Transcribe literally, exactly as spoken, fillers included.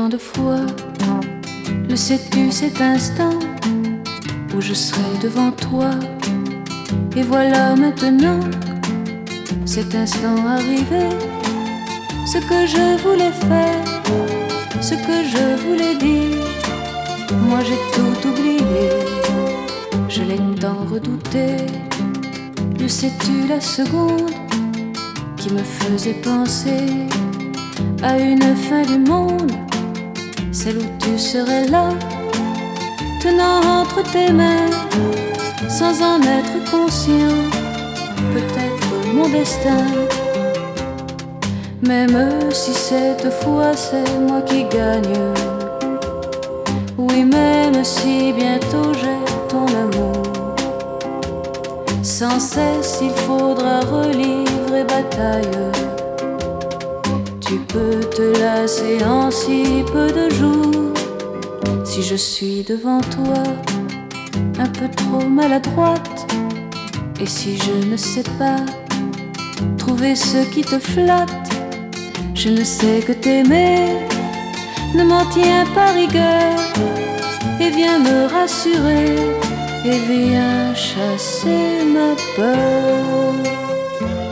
tant de fois, le sais-tu cet instant où je serai devant toi? Et voilà maintenant cet instant arrivé, ce que je voulais faire, ce que je voulais dire, moi j'ai tout oublié, je l'ai tant redouté. Le sais-tu la seconde qui me faisait penser à une fin du monde, celle où tu serais là, tenant entre tes mains, sans en être conscient, peut-être mon destin. Même si cette fois c'est moi qui gagne, oui, même si bientôt j'ai ton amour, sans cesse il faudra relivrer bataille. Tu peux te lasser en si peu de jours, si je suis devant toi un peu trop maladroite, et si je ne sais pas trouver ce qui te flatte. Je ne sais que t'aimer, ne m'en tiens pas rigueur, et viens me rassurer, et viens chasser ma peur.